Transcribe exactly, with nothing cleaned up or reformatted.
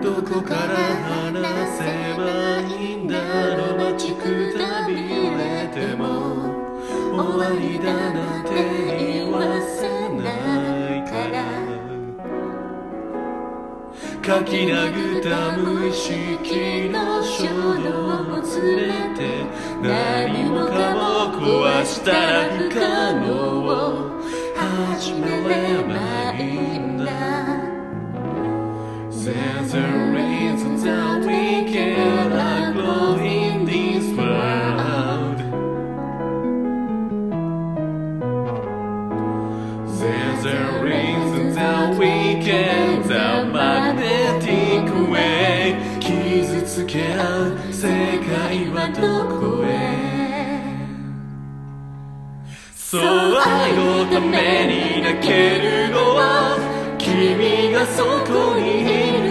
どこから話せばいいんだろう。待ちくたびれても終わりだなんて言わせないから書き殴った無意識の衝動を連れて何もかも壊したら不可能を始めればいいんだ。 There's a reason that we cannot grow in this world. There's a reason that we can't the magnetic way 傷つけ合う世界はどこへ。そう愛のために泣けるのは君がそこにいる